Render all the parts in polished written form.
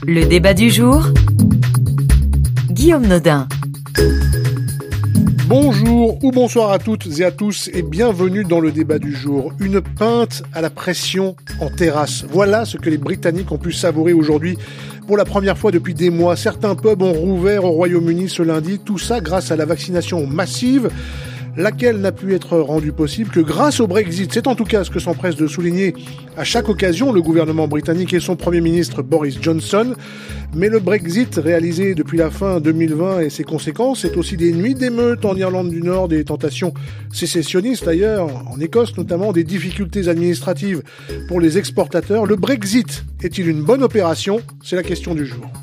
Le débat du jour, Guillaume Nodin. Bonjour ou bonsoir à toutes et à tous et bienvenue dans le débat du jour. Une pinte à la pression en terrasse. Voilà ce que les Britanniques ont pu savourer aujourd'hui pour la première fois depuis des mois. Certains pubs ont rouvert au Royaume-Uni ce lundi. Tout ça grâce à la vaccination massive, laquelle n'a pu être rendue possible que grâce au Brexit. C'est en tout cas ce que s'empresse de souligner à chaque occasion le gouvernement britannique et son Premier ministre Boris Johnson. Mais le Brexit réalisé depuis la fin 2020 et ses conséquences, c'est aussi des nuits d'émeutes en Irlande du Nord, des tentations sécessionnistes ailleurs, en Écosse notamment, des difficultés administratives pour les exportateurs. Le Brexit est-il une bonne opération ? C'est la question du jour.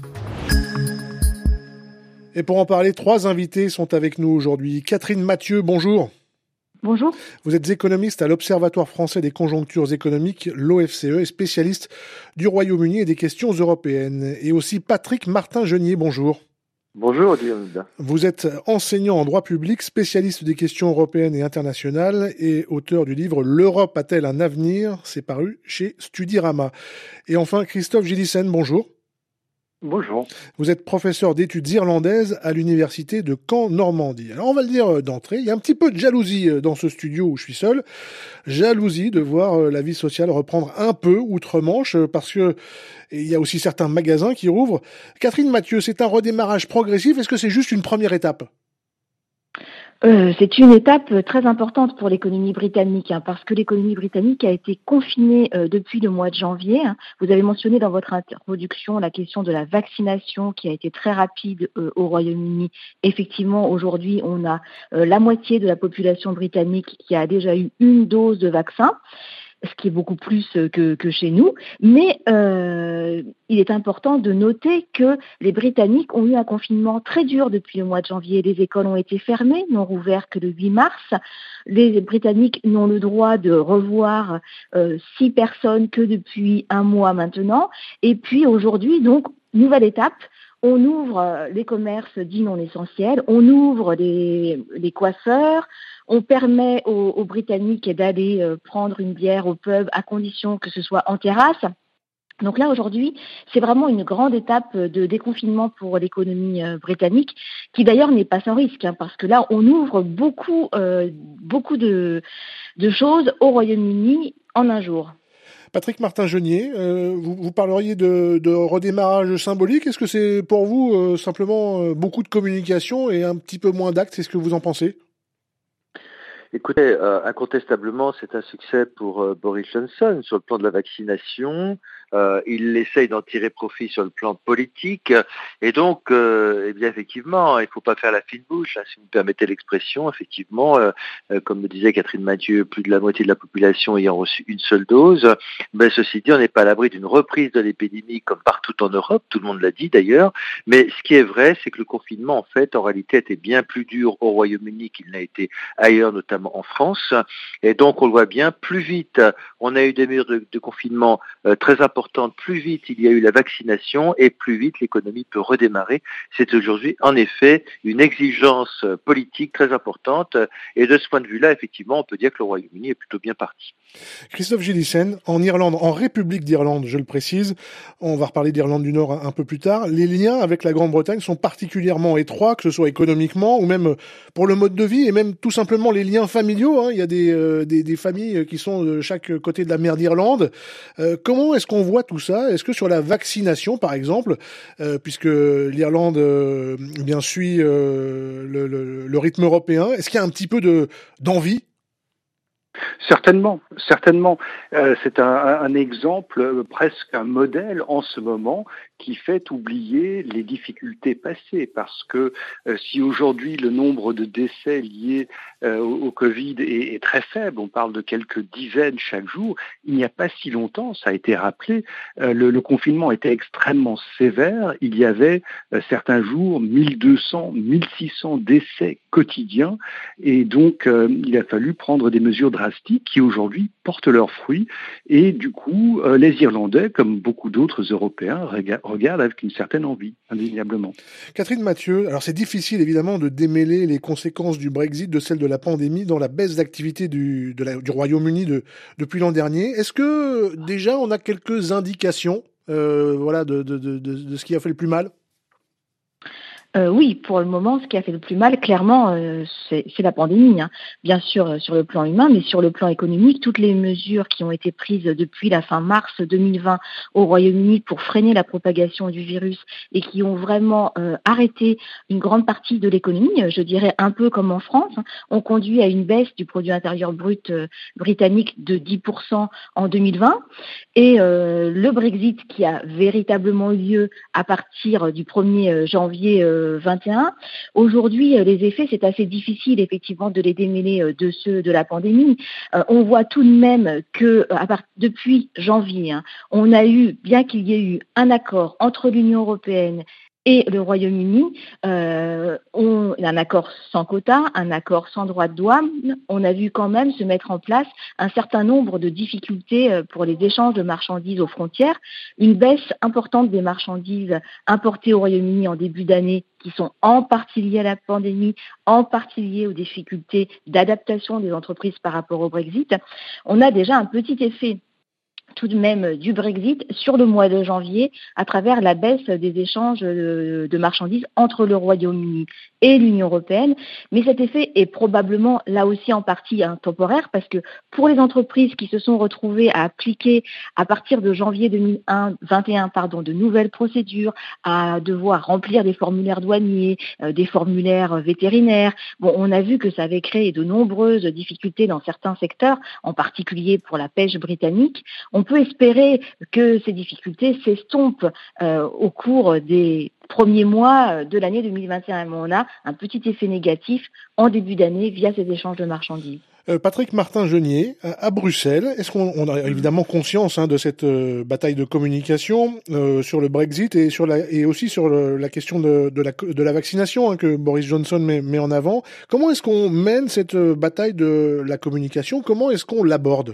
Et pour en parler, 3 invités sont avec nous aujourd'hui. Catherine Mathieu, bonjour. Bonjour. Vous êtes économiste à l'Observatoire français des conjonctures économiques, l'OFCE, et spécialiste du Royaume-Uni et des questions européennes. Et aussi Patrick Martin-Genier, bonjour. Bonjour Guillaume. Vous êtes enseignant en droit public, spécialiste des questions européennes et internationales et auteur du livre « L'Europe a-t-elle un avenir ?» C'est paru chez Studirama. Et enfin Christophe Gillissen, bonjour. Bonjour. Vous êtes professeur d'études irlandaises à l'université de Caen-Normandie. Alors on va le dire d'entrée, il y a un petit peu de jalousie dans ce studio où je suis seul. Jalousie de voir la vie sociale reprendre un peu outre-Manche parce que il y a aussi certains magasins qui rouvrent. Catherine Mathieu, c'est un redémarrage progressif. Est-ce que c'est juste une première étape ? C'est une étape très importante pour l'économie britannique, parce que l'économie britannique a été confinée depuis le mois de janvier. Vous avez mentionné dans votre introduction la question de la vaccination qui a été très rapide au Royaume-Uni. Effectivement, aujourd'hui, on a la moitié de la population britannique qui a déjà eu une dose de vaccin, ce qui est beaucoup plus que chez nous. Mais il est important de noter que les Britanniques ont eu un confinement très dur depuis le mois de janvier. Les écoles ont été fermées, n'ont rouvert que le 8 mars. Les Britanniques n'ont le droit de revoir 6 personnes que depuis un mois maintenant. Et puis aujourd'hui, donc, nouvelle étape. On ouvre les commerces dits non essentiels, on ouvre les coiffeurs, on permet aux Britanniques d'aller prendre une bière au pub à condition que ce soit en terrasse. Donc là, aujourd'hui, c'est vraiment une grande étape de déconfinement pour l'économie britannique, qui d'ailleurs n'est pas sans risque, parce que là, on ouvre beaucoup de choses au Royaume-Uni en un jour. Patrick Martin-Genier, vous parleriez de redémarrage symbolique. Est-ce que c'est pour vous simplement beaucoup de communication et un petit peu moins d'actes ? C'est ce que vous en pensez ? Écoutez, incontestablement, c'est un succès pour Boris Johnson sur le plan de la vaccination. Il essaye d'en tirer profit sur le plan politique. Et donc, eh bien, effectivement, il ne faut pas faire la fine bouche, si vous me permettez l'expression. Effectivement, comme le disait Catherine Mathieu, plus de la moitié de la population ayant reçu une seule dose. Ben, ceci dit, on n'est pas à l'abri d'une reprise de l'épidémie comme partout en Europe. Tout le monde l'a dit d'ailleurs. Mais ce qui est vrai, c'est que le confinement, en fait, en réalité, était bien plus dur au Royaume-Uni qu'il n'a été ailleurs, notamment en France. Et donc, on le voit bien, plus vite, on a eu des mesures de confinement très importantes, plus vite il y a eu la vaccination et plus vite l'économie peut redémarrer. C'est aujourd'hui, en effet, une exigence politique très importante. Et de ce point de vue-là, effectivement, on peut dire que le Royaume-Uni est plutôt bien parti. Christophe Gillissen, en Irlande, en République d'Irlande, je le précise, on va reparler d'Irlande du Nord un peu plus tard, les liens avec la Grande-Bretagne sont particulièrement étroits, que ce soit économiquement ou même pour le mode de vie et même tout simplement les liens familiaux. Il y a des familles qui sont de chaque côté de la mer d'Irlande. Comment est-ce qu'on voit tout ça ? Est-ce que sur la vaccination, par exemple, puisque l'Irlande bien suit le rythme européen, est-ce qu'il y a un petit peu d'envie ? Certainement. C'est un exemple, presque un modèle en ce moment qui fait oublier les difficultés passées parce que si aujourd'hui le nombre de décès liés au Covid est très faible, on parle de quelques dizaines chaque jour, il n'y a pas si longtemps, ça a été rappelé, le confinement était extrêmement sévère, il y avait certains jours 1200, 1600 décès quotidiens et donc il a fallu prendre des mesures drastiques qui aujourd'hui portent leurs fruits et du coup les Irlandais, comme beaucoup d'autres Européens, regardent avec une certaine envie, indéniablement. Catherine Mathieu, alors c'est difficile évidemment de démêler les conséquences du Brexit de celles de la pandémie dans la baisse d'activité du Royaume-Uni depuis l'an dernier. Est-ce que déjà on a quelques indications de ce qui a fait le plus mal? Oui, pour le moment, ce qui a fait le plus mal, clairement, c'est la pandémie, hein. Bien sûr, sur le plan humain, mais sur le plan économique, toutes les mesures qui ont été prises depuis la fin mars 2020 au Royaume-Uni pour freiner la propagation du virus et qui ont vraiment arrêté une grande partie de l'économie, je dirais un peu comme en France, hein, ont conduit à une baisse du produit intérieur brut britannique de 10% en 2020. Et le Brexit qui a véritablement eu lieu à partir du 1er janvier 21. Aujourd'hui, les effets, c'est assez difficile effectivement de les démêler de ceux de la pandémie. On voit tout de même que depuis janvier, hein, on a eu, bien qu'il y ait eu un accord entre l'Union européenne et le Royaume-Uni, un accord sans quota, un accord sans droit de douane, on a vu quand même se mettre en place un certain nombre de difficultés pour les échanges de marchandises aux frontières, une baisse importante des marchandises importées au Royaume-Uni en début d'année qui sont en partie liées à la pandémie, en partie liées aux difficultés d'adaptation des entreprises par rapport au Brexit. On a déjà un petit effet tout de même du Brexit sur le mois de janvier à travers la baisse des échanges de marchandises entre le Royaume-Uni et l'Union européenne. Mais cet effet est probablement là aussi en partie temporaire parce que pour les entreprises qui se sont retrouvées à appliquer à partir de janvier 2021 de nouvelles procédures, à devoir remplir des formulaires douaniers, des formulaires vétérinaires, on a vu que ça avait créé de nombreuses difficultés dans certains secteurs, en particulier pour la pêche britannique. On peut espérer que ces difficultés s'estompent au cours des premiers mois de l'année 2021. Mais on a un petit effet négatif en début d'année via ces échanges de marchandises. Patrick Martin-Genier, à Bruxelles, est-ce qu'on a évidemment conscience de cette bataille de communication sur le Brexit et aussi sur la question de la vaccination que Boris Johnson met en avant? Comment est-ce qu'on mène cette bataille de la communication? Comment est-ce qu'on l'aborde?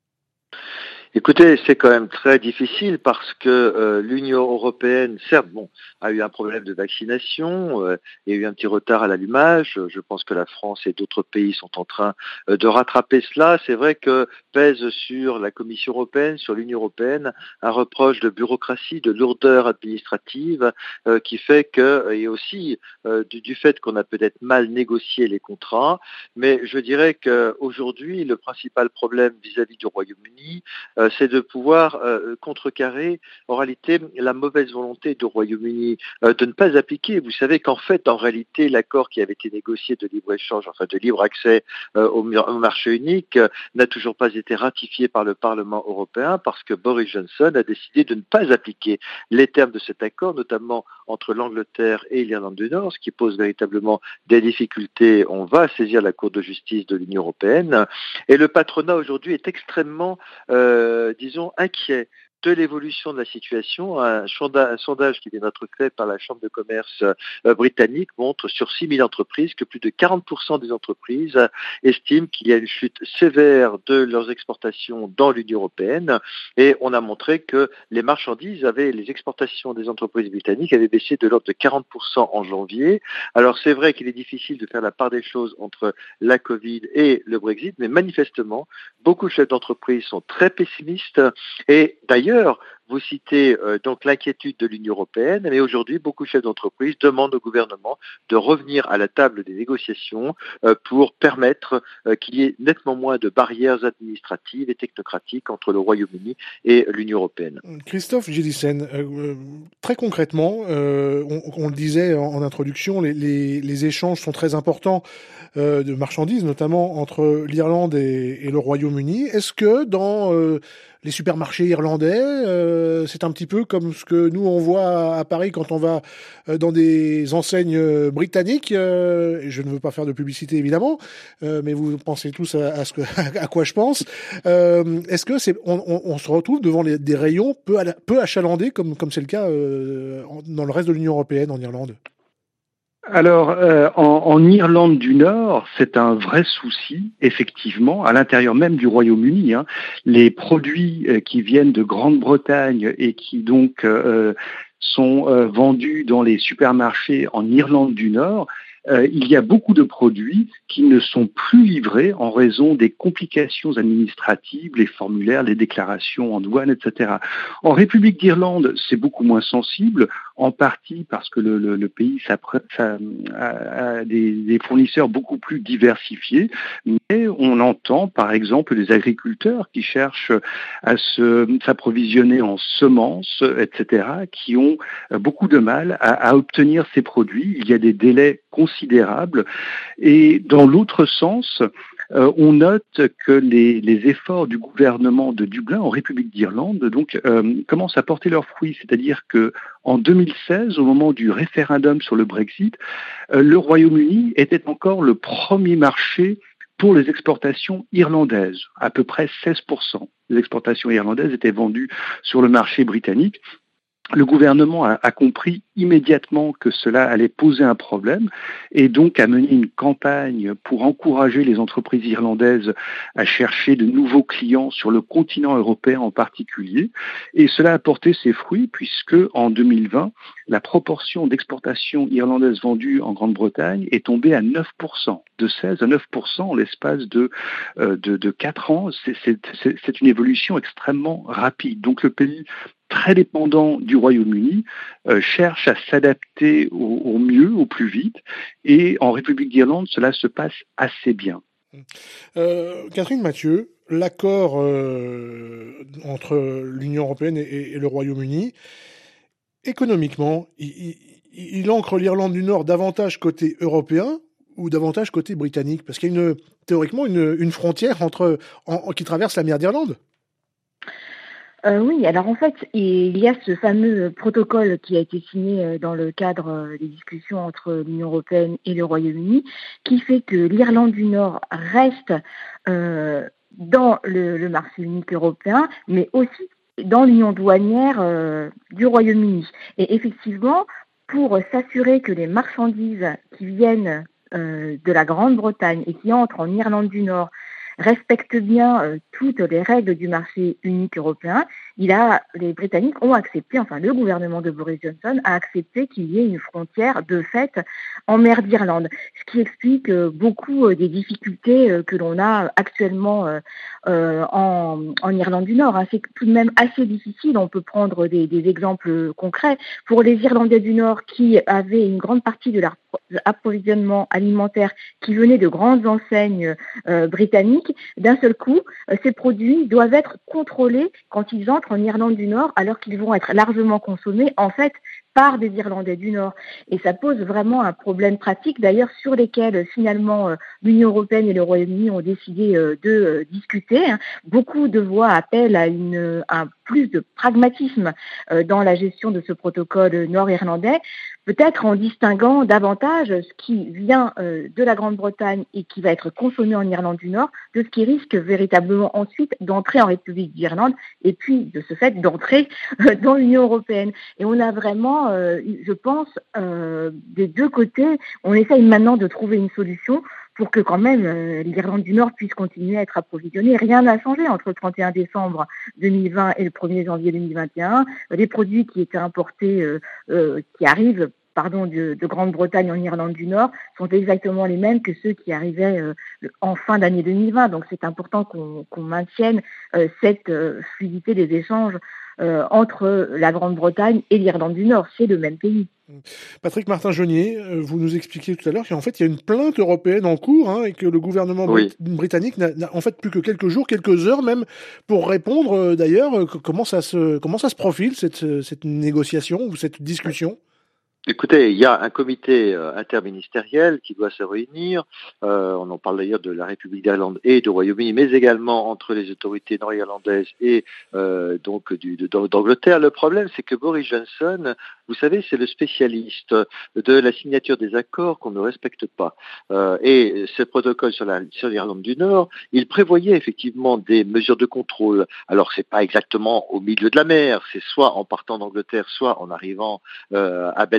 Écoutez, c'est quand même très difficile parce que l'Union européenne, certes, a eu un problème de vaccination, il y a eu un petit retard à l'allumage. Je pense que la France et d'autres pays sont en train de rattraper cela. C'est vrai que pèse sur la Commission européenne, sur l'Union européenne, un reproche de bureaucratie, de lourdeur administrative qui fait que, et aussi du fait qu'on a peut-être mal négocié les contrats. Mais je dirais qu'aujourd'hui, le principal problème vis-à-vis du Royaume-Uni, c'est de pouvoir contrecarrer en réalité la mauvaise volonté du Royaume-Uni de ne pas appliquer. Vous savez qu'en fait, en réalité, l'accord qui avait été négocié de libre-échange, enfin de libre accès au marché unique, n'a toujours pas été ratifié par le Parlement européen parce que Boris Johnson a décidé de ne pas appliquer les termes de cet accord, notamment entre l'Angleterre et l'Irlande du Nord, ce qui pose véritablement des difficultés. On va saisir la Cour de justice de l'Union européenne. Et le patronat aujourd'hui est extrêmement inquiet de l'évolution de la situation. Un sondage qui vient d'être fait par la Chambre de commerce britannique montre sur 6 000 entreprises que plus de 40% des entreprises estiment qu'il y a une chute sévère de leurs exportations dans l'Union européenne. Et on a montré que les exportations des entreprises britanniques avaient baissé de l'ordre de 40% en janvier. Alors c'est vrai qu'il est difficile de faire la part des choses entre la Covid et le Brexit, mais manifestement, beaucoup de chefs d'entreprise sont très pessimistes. Et d'ailleurs, vous citez donc l'inquiétude de l'Union européenne, mais aujourd'hui, beaucoup de chefs d'entreprise demandent au gouvernement de revenir à la table des négociations pour permettre qu'il y ait nettement moins de barrières administratives et technocratiques entre le Royaume-Uni et l'Union européenne. Christophe Gélissen, très concrètement, on le disait en introduction, les échanges sont très importants de marchandises, notamment entre l'Irlande et le Royaume-Uni. Est-ce que dans les supermarchés irlandais, c'est un petit peu comme ce que nous on voit à Paris quand on va dans des enseignes britanniques. Je ne veux pas faire de publicité évidemment, mais vous pensez tous à quoi je pense. Est-ce que on se retrouve devant des rayons peu achalandés comme c'est le cas dans le reste de l'Union européenne, en Irlande? Alors, en Irlande du Nord, c'est un vrai souci, effectivement, à l'intérieur même du Royaume-Uni. Les produits qui viennent de Grande-Bretagne et qui donc sont vendus dans les supermarchés en Irlande du Nord il y a beaucoup de produits qui ne sont plus livrés en raison des complications administratives, les formulaires, les déclarations en douane, etc. En République d'Irlande, c'est beaucoup moins sensible, en partie parce que le pays a des fournisseurs beaucoup plus diversifiés, mais on entend par exemple des agriculteurs qui cherchent à s'approvisionner en semences, etc., qui ont beaucoup de mal à obtenir ces produits. Il y a des délais considérables. Et dans l'autre sens, on note que les efforts du gouvernement de Dublin en République d'Irlande commencent à porter leurs fruits. C'est-à-dire que en 2016, au moment du référendum sur le Brexit, le Royaume-Uni était encore le premier marché pour les exportations irlandaises. À peu près 16% des exportations irlandaises étaient vendues sur le marché britannique. Le gouvernement a compris immédiatement que cela allait poser un problème et donc a mené une campagne pour encourager les entreprises irlandaises à chercher de nouveaux clients sur le continent européen en particulier. Et cela a porté ses fruits puisque en 2020, la proportion d'exportations irlandaises vendues en Grande-Bretagne est tombée à 9%, de 16 à 9% en l'espace de 4 ans. C'est une évolution extrêmement rapide. Donc le pays très dépendant du Royaume-Uni, cherche à s'adapter au mieux, au plus vite. Et en République d'Irlande, cela se passe assez bien. Catherine Mathieu, l'accord entre l'Union européenne et le Royaume-Uni, économiquement, il ancre l'Irlande du Nord davantage côté européen ou davantage côté britannique? Parce qu'il y a théoriquement une frontière qui traverse la mer d'Irlande. Oui, alors en fait, il y a ce fameux protocole qui a été signé dans le cadre des discussions entre l'Union européenne et le Royaume-Uni, qui fait que l'Irlande du Nord reste dans le marché unique européen, mais aussi dans l'union douanière du Royaume-Uni. Et effectivement, pour s'assurer que les marchandises qui viennent de la Grande-Bretagne et qui entrent en Irlande du Nord respecte bien toutes les règles du marché unique européen, les Britanniques ont accepté, enfin le gouvernement de Boris Johnson a accepté qu'il y ait une frontière de fait en mer d'Irlande, ce qui explique beaucoup des difficultés que l'on a actuellement en Irlande du Nord. C'est tout de même assez difficile, on peut prendre des exemples concrets. Pour les Irlandais du Nord qui avaient une grande partie de leur approvisionnement alimentaire qui venait de grandes enseignes britanniques, d'un seul coup, ces produits doivent être contrôlés quand ils entrent en Irlande du Nord, alors qu'ils vont être largement consommés, en fait, par des Irlandais du Nord. Et ça pose vraiment un problème pratique, d'ailleurs, sur lesquels, finalement, l'Union européenne et le Royaume-Uni ont décidé de discuter. Beaucoup de voix appellent à un plus de pragmatisme dans la gestion de ce protocole nord-irlandais, peut-être en distinguant davantage ce qui vient de la Grande-Bretagne et qui va être consommé en Irlande du Nord, de ce qui risque véritablement ensuite d'entrer en République d'Irlande et puis de ce fait d'entrer dans l'Union européenne. Et on a vraiment, je pense, des deux côtés, on essaye maintenant de trouver une solution pour que quand même l'Irlande du Nord puisse continuer à être approvisionnée. Rien n'a changé entre le 31 décembre 2020 et le 1er janvier 2021. Les produits qui étaient importés, qui arrivent de Grande-Bretagne en Irlande du Nord sont exactement les mêmes que ceux qui arrivaient en fin d'année 2020. Donc c'est important qu'on maintienne cette fluidité des échanges entre la Grande-Bretagne et l'Irlande du Nord. C'est le même pays. Patrick Martin-Jeunier, vous nous expliquiez tout à l'heure qu'en fait il y a une plainte européenne en cours et que le gouvernement britannique n'a en fait plus que quelques jours, quelques heures même pour répondre. D'ailleurs, comment ça se profile cette négociation ou cette discussion? Écoutez, il y a un comité interministériel qui doit se réunir. On en parle d'ailleurs de la République d'Irlande et du Royaume-Uni, mais également entre les autorités nord-irlandaises et d'Angleterre. Le problème, c'est que Boris Johnson, vous savez, c'est le spécialiste de la signature des accords qu'on ne respecte pas. Et ce protocole sur l'Irlande du Nord, il prévoyait effectivement des mesures de contrôle. Alors, c'est pas exactement au milieu de la mer, c'est soit en partant d'Angleterre, soit en arrivant à Belfast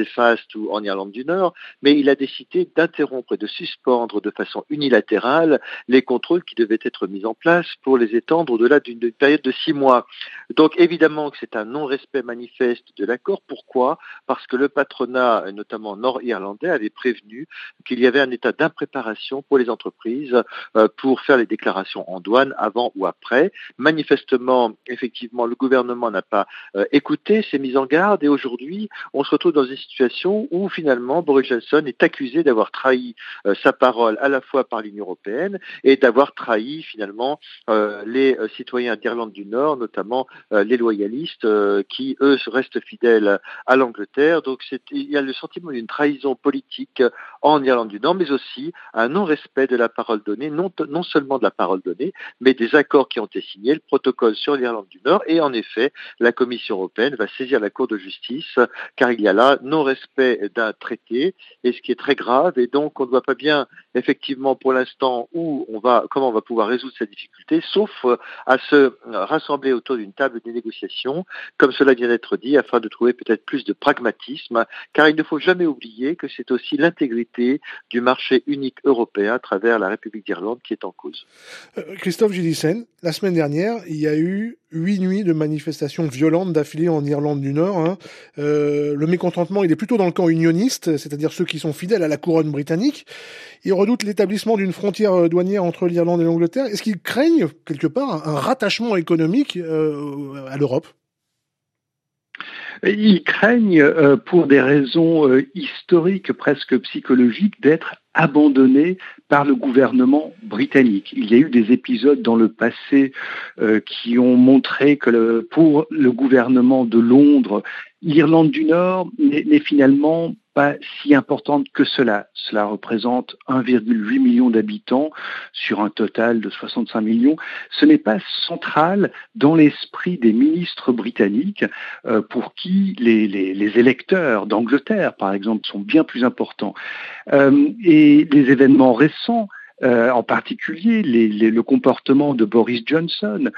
Belfast ou en Irlande du Nord, mais il a décidé d'interrompre et de suspendre de façon unilatérale les contrôles qui devaient être mis en place pour les étendre au-delà d'une période de 6 mois. Donc évidemment que c'est un non-respect manifeste de l'accord. Pourquoi ? Parce que le patronat, notamment nord-irlandais, avait prévenu qu'il y avait un état d'impréparation pour les entreprises pour faire les déclarations en douane avant ou après. Manifestement, effectivement, le gouvernement n'a pas écouté ces mises en garde et aujourd'hui, on se retrouve dans une situation où finalement Boris Johnson est accusé d'avoir trahi sa parole à la fois par l'Union européenne et d'avoir trahi finalement les citoyens d'Irlande du Nord, notamment les loyalistes qui, eux, restent fidèles à l'Angleterre. Donc il y a le sentiment d'une trahison politique en Irlande du Nord, mais aussi un non-respect de la parole donnée, non seulement de la parole donnée, mais des accords qui ont été signés, le protocole sur l'Irlande du Nord. Et en effet, la Commission européenne va saisir la Cour de justice, car il y a là non-respect d'un traité, et ce qui est très grave. Et donc, on ne voit pas bien, effectivement, pour l'instant, comment on va pouvoir résoudre cette difficulté, sauf à se rassembler autour d'une table des négociations, comme cela vient d'être dit, afin de trouver peut-être plus de pragmatisme, car il ne faut jamais oublier que c'est aussi l'intégrité du marché unique européen à travers la République d'Irlande qui est en cause. Christophe Gélissen, la semaine dernière, il y a eu 8 nuits de manifestations violentes d'affilée en Irlande du Nord. Le mécontentement, il est plutôt dans le camp unioniste, c'est-à-dire ceux qui sont fidèles à la couronne britannique. Ils redoutent l'établissement d'une frontière douanière entre l'Irlande et l'Angleterre. Est-ce qu'ils craignent, quelque part, un rattachement économique à l'Europe ? Ils craignent, pour des raisons historiques, presque psychologiques, d'être abandonnés par le gouvernement britannique. Il y a eu des épisodes dans le passé qui ont montré que pour le gouvernement de Londres, l'Irlande du Nord n'est finalement pas si importante que cela. Cela représente 1,8 million d'habitants sur un total de 65 millions. Ce n'est pas central dans l'esprit des ministres britanniques pour qui les électeurs d'Angleterre, par exemple, sont bien plus importants. Et les événements récents, en particulier le comportement de Boris Johnson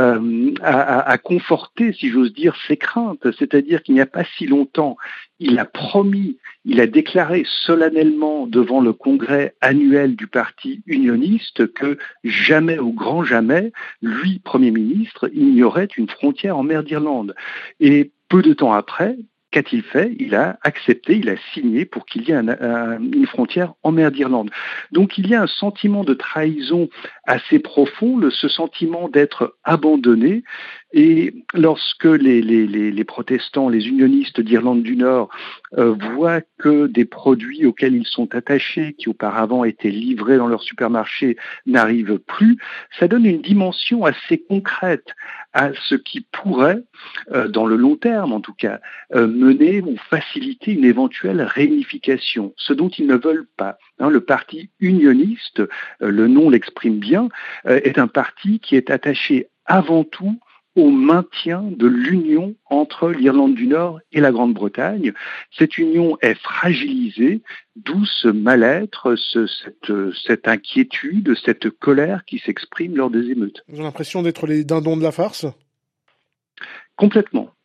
a conforté, si j'ose dire, ses craintes. C'est-à-dire qu'il n'y a pas si longtemps, il a déclaré solennellement devant le congrès annuel du parti unioniste que jamais, au grand jamais, lui, Premier ministre, il n'y aurait une frontière en mer d'Irlande. Et peu de temps après, qu'a-t-il fait ? Il a accepté, il a signé pour qu'il y ait une frontière en mer d'Irlande. Donc il y a un sentiment de trahison assez profond, ce sentiment d'être abandonné. Et lorsque les protestants, les unionistes d'Irlande du Nord voient que des produits auxquels ils sont attachés, qui auparavant étaient livrés dans leur supermarché, n'arrivent plus, ça donne une dimension assez concrète à ce qui pourrait, dans le long terme en tout cas, mener ou faciliter une éventuelle réunification, ce dont ils ne veulent pas. Le parti unioniste, le nom l'exprime bien, est un parti qui est attaché avant tout au maintien de l'union entre l'Irlande du Nord et la Grande-Bretagne. Cette union est fragilisée, d'où ce mal-être, cette inquiétude, cette colère qui s'exprime lors des émeutes. Vous avez l'impression d'être les dindons de la farce ? Complètement.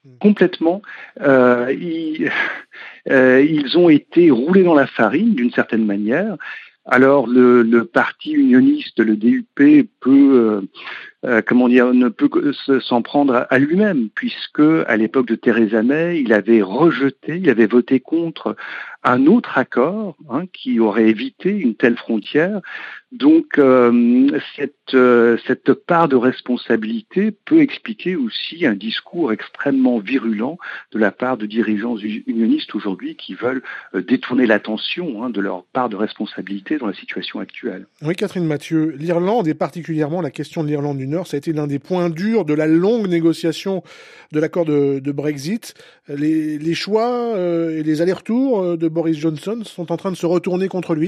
Ils ont été roulés dans la farine d'une certaine manière. Alors le parti unioniste, le DUP, ne peut s'en prendre à lui-même, puisque à l'époque de Theresa May, il avait voté contre un autre accord qui aurait évité une telle frontière. Donc cette part de responsabilité peut expliquer aussi un discours extrêmement virulent de la part de dirigeants unionistes aujourd'hui qui veulent détourner l'attention de leur part de responsabilité dans la situation actuelle. Oui, Catherine Mathieu, l'Irlande et particulièrement la question de l'Irlande du Nord, ça a été l'un des points durs de la longue négociation de l'accord de Brexit. Les choix et les allers-retours de Boris Johnson sont en train de se retourner contre lui ?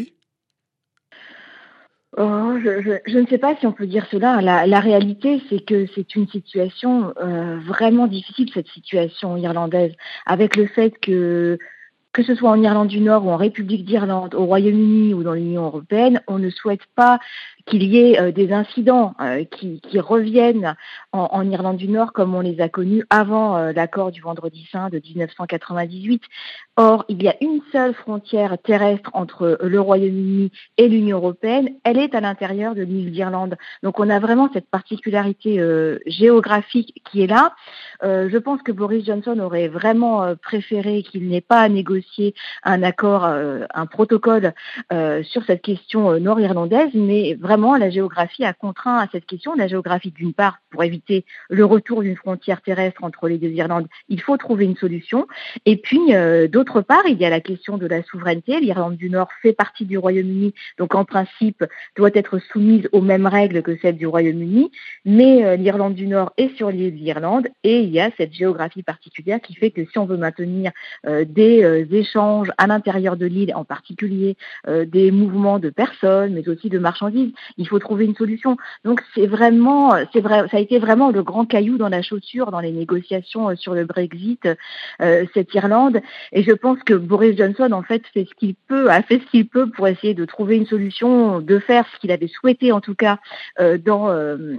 Je ne sais pas si on peut dire cela. La réalité, c'est que c'est une situation vraiment difficile, cette situation irlandaise, avec le fait que que ce soit en Irlande du Nord ou en République d'Irlande, au Royaume-Uni ou dans l'Union européenne, on ne souhaite pas qu'il y ait des incidents qui reviennent en Irlande du Nord comme on les a connus avant l'accord du Vendredi Saint de 1998. Or, il y a une seule frontière terrestre entre le Royaume-Uni et l'Union européenne, elle est à l'intérieur de l'île d'Irlande. Donc on a vraiment cette particularité géographique qui est là. Je pense que Boris Johnson aurait vraiment préféré qu'il n'ait pas à négocier un accord, un protocole sur cette question nord-irlandaise, mais vraiment la géographie a contraint à cette question. La géographie, d'une part, pour éviter le retour d'une frontière terrestre entre les deux Irlandes, il faut trouver une solution. Et puis, d'autre part, il y a la question de la souveraineté. L'Irlande du Nord fait partie du Royaume-Uni, donc en principe doit être soumise aux mêmes règles que celles du Royaume-Uni, mais l'Irlande du Nord est sur l'île d'Irlande et il y a cette géographie particulière qui fait que si on veut maintenir des échanges à l'intérieur de l'île, en particulier des mouvements de personnes, mais aussi de marchandises, il faut trouver une solution. Donc c'est vrai, ça a été vraiment le grand caillou dans la chaussure dans les négociations sur le Brexit, cette Irlande. Et je pense que Boris Johnson, en fait, a fait ce qu'il peut pour essayer de trouver une solution, de faire ce qu'il avait souhaité, en tout cas, dans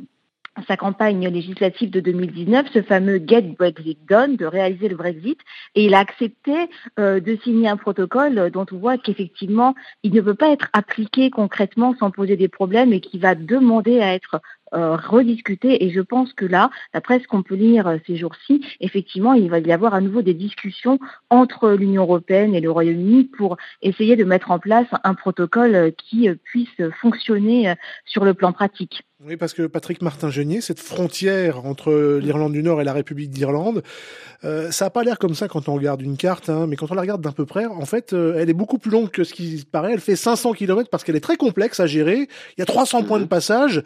sa campagne législative de 2019, ce fameux Get Brexit Done, de réaliser le Brexit, et il a accepté de signer un protocole dont on voit qu'effectivement, il ne peut pas être appliqué concrètement sans poser des problèmes et qui va demander à être rediscuter. Et je pense que là, d'après ce qu'on peut lire ces jours-ci, effectivement, il va y avoir à nouveau des discussions entre l'Union européenne et le Royaume-Uni pour essayer de mettre en place un protocole qui puisse fonctionner sur le plan pratique. Oui, parce que Patrick Martin-Genier, cette frontière entre l'Irlande du Nord et la République d'Irlande, ça n'a pas l'air comme ça quand on regarde une carte, mais quand on la regarde d'un peu près, en fait, elle est beaucoup plus longue que ce qui paraît. Elle fait 500 km parce qu'elle est très complexe à gérer. Il y a 300 points de passage.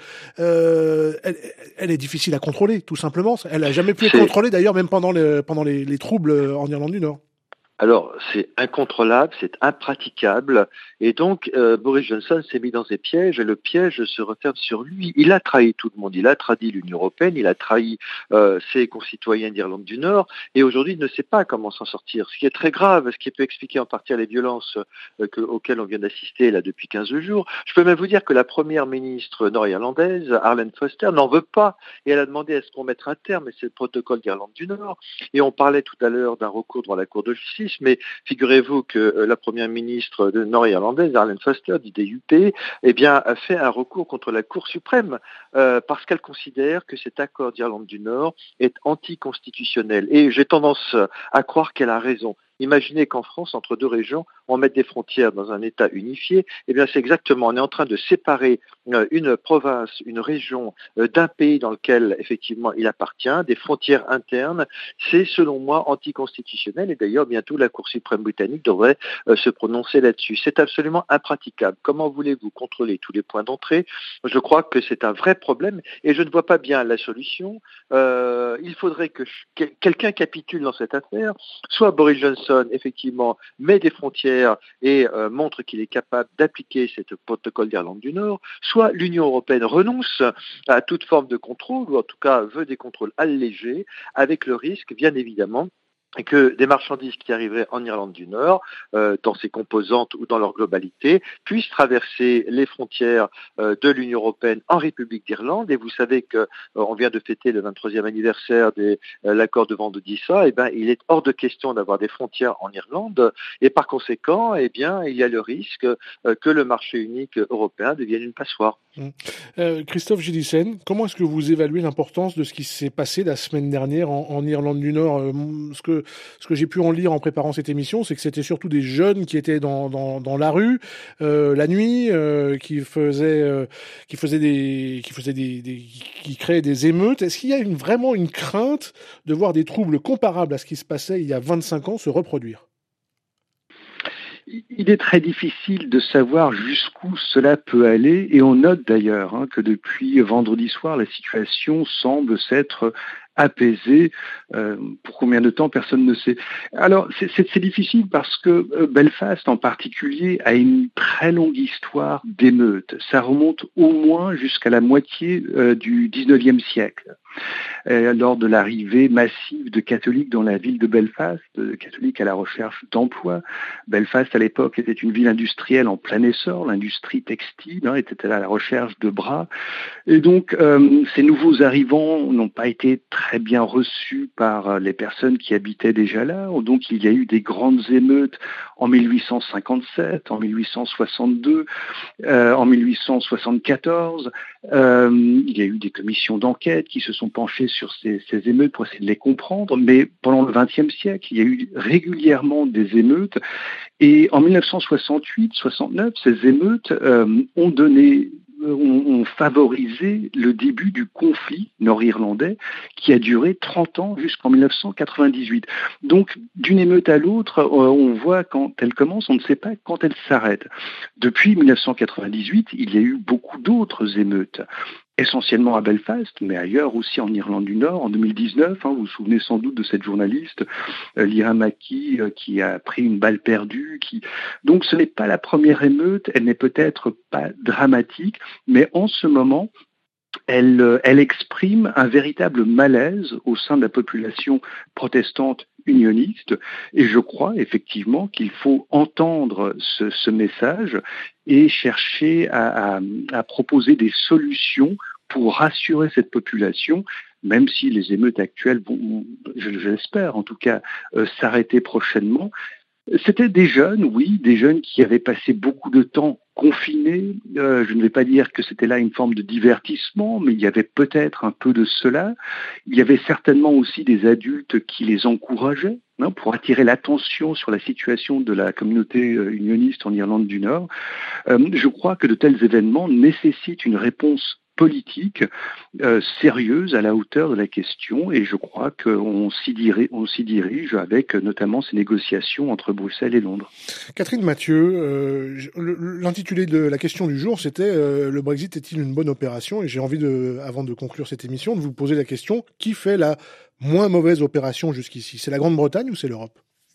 Elle est difficile à contrôler, tout simplement. Elle n'a jamais pu être contrôlée, d'ailleurs, même pendant les troubles en Irlande du Nord. Alors, c'est incontrôlable, c'est impraticable, et donc Boris Johnson s'est mis dans ses pièges, et le piège se referme sur lui. Il a trahi tout le monde, il a trahi l'Union européenne, il a trahi ses concitoyens d'Irlande du Nord, et aujourd'hui il ne sait pas comment s'en sortir. Ce qui est très grave, ce qui peut expliquer en partie les violences auxquelles on vient d'assister là depuis 15 jours. Je peux même vous dire que la première ministre nord-irlandaise, Arlene Foster, n'en veut pas, et elle a demandé à ce qu'on mette un terme, et c'est le protocole d'Irlande du Nord. Et on parlait tout à l'heure d'un recours devant la Cour de justice, mais figurez-vous que la première ministre nord-irlandaise, Arlene Foster, du DUP, a fait un recours contre la Cour suprême parce qu'elle considère que cet accord d'Irlande du Nord est anticonstitutionnel. Et j'ai tendance à croire qu'elle a raison. Imaginez qu'en France, entre deux régions, on mette des frontières dans un État unifié. C'est exactement, on est en train de séparer une province, une région d'un pays dans lequel, effectivement, il appartient, des frontières internes. C'est, selon moi, anticonstitutionnel. Et d'ailleurs, bientôt, la Cour suprême britannique devrait se prononcer là-dessus. C'est absolument impraticable. Comment voulez-vous contrôler tous les points d'entrée ? Je crois que c'est un vrai problème et je ne vois pas bien la solution. Il faudrait que quelqu'un capitule dans cette affaire, soit Boris Johnson, effectivement, met des frontières et montre qu'il est capable d'appliquer ce protocole d'Irlande du Nord, soit l'Union européenne renonce à toute forme de contrôle, ou en tout cas veut des contrôles allégés, avec le risque, bien évidemment, que des marchandises qui arriveraient en Irlande du Nord, dans ses composantes ou dans leur globalité, puissent traverser les frontières de l'Union européenne en République d'Irlande. Et vous savez qu'on vient de fêter le 23e anniversaire de l'accord de Vendredi Saint. Il est hors de question d'avoir des frontières en Irlande. Et par conséquent, il y a le risque que le marché unique européen devienne une passoire. Christophe Gélissen, comment est-ce que vous évaluez l'importance de ce qui s'est passé la semaine dernière en Irlande du Nord ? Ce que j'ai pu en lire en préparant cette émission, c'est que c'était surtout des jeunes qui étaient dans la rue la nuit, qui créaient des émeutes. Est-ce qu'il y a vraiment une crainte de voir des troubles comparables à ce qui se passait il y a 25 ans se reproduire ? Il est très difficile de savoir jusqu'où cela peut aller, et on note d'ailleurs que depuis vendredi soir, la situation semble s'être apaisée. Pour combien de temps, personne ne sait. Alors, c'est difficile parce que Belfast, en particulier, a une très longue histoire d'émeutes. Ça remonte au moins jusqu'à la moitié du 19e siècle. lors de l'arrivée massive de catholiques dans la ville de Belfast, de catholiques à la recherche d'emploi. Belfast, à l'époque, était une ville industrielle en plein essor, l'industrie textile était à la recherche de bras. Et donc, ces nouveaux arrivants n'ont pas été très bien reçus par les personnes qui habitaient déjà là. Donc, il y a eu des grandes émeutes en 1857, en 1862, en 1874. Il y a eu des commissions d'enquête qui se sont penchées sur ces émeutes pour essayer de les comprendre. Mais pendant le XXe siècle, il y a eu régulièrement des émeutes. Et en 1968-69, ces émeutes ont favorisé le début du conflit nord-irlandais qui a duré 30 ans jusqu'en 1998. Donc, d'une émeute à l'autre, on voit quand elle commence, on ne sait pas quand elle s'arrête. Depuis 1998, il y a eu beaucoup d'autres émeutes, essentiellement à Belfast, mais ailleurs aussi en Irlande du Nord. En 2019, vous vous souvenez sans doute de cette journaliste, Lyra Mackey, qui a pris une balle perdue. Donc ce n'est pas la première émeute, elle n'est peut-être pas dramatique, mais en ce moment, elle exprime un véritable malaise au sein de la population protestante unioniste, et je crois effectivement qu'il faut entendre ce message et chercher à proposer des solutions pour rassurer cette population, même si les émeutes actuelles vont, je l'espère en tout cas, s'arrêter prochainement. C'était des jeunes, oui, des jeunes qui avaient passé beaucoup de temps confinés. Je ne vais pas dire que c'était là une forme de divertissement, mais il y avait peut-être un peu de cela. Il y avait certainement aussi des adultes qui les encourageaient pour attirer l'attention sur la situation de la communauté unioniste en Irlande du Nord. Je crois que de tels événements nécessitent une réponse politique sérieuse à la hauteur de la question, et je crois qu'on s'y dirige avec notamment ces négociations entre Bruxelles et Londres. Catherine Mathieu, l'intitulé de la question du jour, c'était le Brexit est-il une bonne opération ? Et j'ai envie, avant de conclure cette émission, de vous poser la question, qui fait la moins mauvaise opération jusqu'ici ? C'est la Grande-Bretagne ou c'est l'Europe ?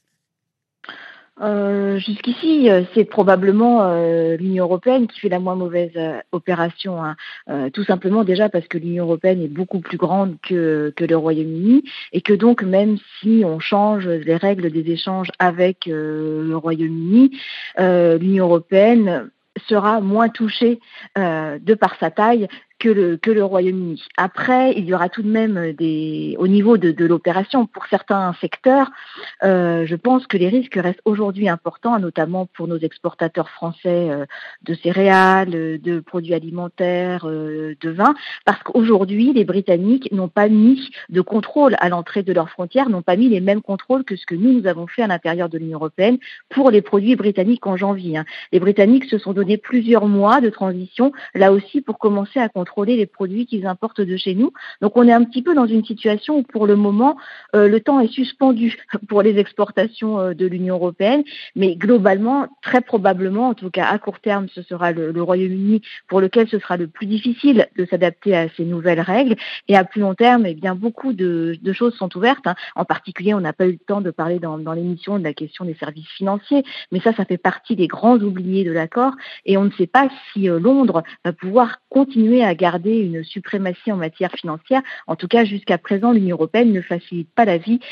Jusqu'ici, c'est probablement l'Union européenne qui fait la moins mauvaise opération, tout simplement déjà parce que l'Union européenne est beaucoup plus grande que le Royaume-Uni, et que donc même si on change les règles des échanges avec le Royaume-Uni, l'Union européenne sera moins touchée de par sa taille que le Royaume-Uni. Après, il y aura tout de même au niveau de l'opération, pour certains secteurs, je pense que les risques restent aujourd'hui importants, notamment pour nos exportateurs français de céréales, de produits alimentaires, de vin, parce qu'aujourd'hui, les Britanniques n'ont pas mis de contrôle à l'entrée de leurs frontières, n'ont pas mis les mêmes contrôles que ce que nous avons fait à l'intérieur de l'Union européenne pour les produits britanniques en janvier. Les Britanniques se sont donné plusieurs mois de transition, là aussi, pour commencer à contrôler les produits qu'ils importent de chez nous. Donc on est un petit peu dans une situation où pour le moment le temps est suspendu pour les exportations de l'Union européenne, mais globalement, très probablement, en tout cas à court terme, ce sera le Royaume-Uni pour lequel ce sera le plus difficile de s'adapter à ces nouvelles règles, et à plus long terme, eh bien beaucoup de choses sont ouvertes. En particulier, on n'a pas eu le temps de parler dans l'émission de la question des services financiers, mais ça fait partie des grands oubliés de l'accord, et on ne sait pas si Londres va pouvoir continuer à garder une suprématie en matière financière. En tout cas, jusqu'à présent, l'Union européenne ne facilite pas la vie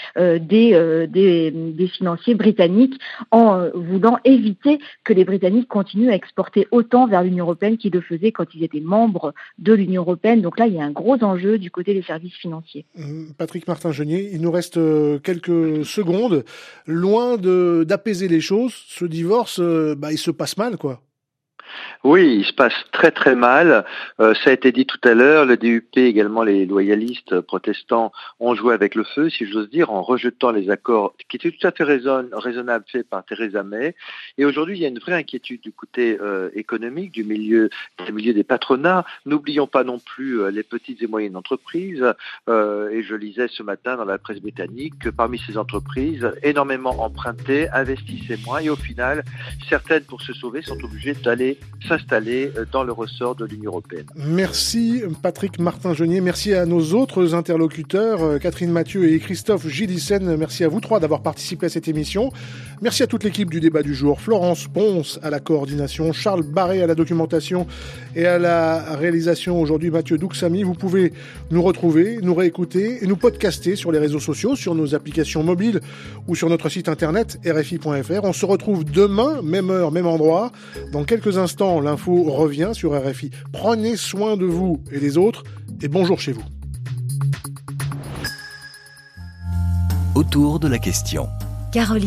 des financiers britanniques en voulant éviter que les Britanniques continuent à exporter autant vers l'Union européenne qu'ils le faisaient quand ils étaient membres de l'Union européenne. Donc là, il y a un gros enjeu du côté des services financiers. Patrick Martin-Genier, il nous reste quelques secondes. Loin d'apaiser les choses, ce divorce, il se passe mal, quoi. Oui, il se passe très très mal. Ça a été dit tout à l'heure, le DUP, également les loyalistes protestants, ont joué avec le feu, si j'ose dire, en rejetant les accords qui étaient tout à fait raisonnables faits par Theresa May. Et aujourd'hui, il y a une vraie inquiétude du côté économique, du milieu des patronats. N'oublions pas non plus les petites et moyennes entreprises. Et je lisais ce matin dans la presse britannique que parmi ces entreprises, énormément empruntées, investissaient moins, et au final, certaines, pour se sauver, sont obligées d'aller s'installer dans le ressort de l'Union européenne. Merci Patrick Martin-Genier, merci à nos autres interlocuteurs, Catherine Mathieu et Christophe Gillissen, merci à vous trois d'avoir participé à cette émission. Merci à toute l'équipe du débat du jour, Florence Ponce à la coordination, Charles Barré à la documentation et à la réalisation aujourd'hui Mathieu Douxamy. Vous pouvez nous retrouver, nous réécouter et nous podcaster sur les réseaux sociaux, sur nos applications mobiles ou sur notre site internet rfi.fr. On se retrouve demain, même heure, même endroit. Dans quelques instants, l'info revient sur RFI. Prenez soin de vous et des autres et bonjour chez vous. Autour de la question. Caroline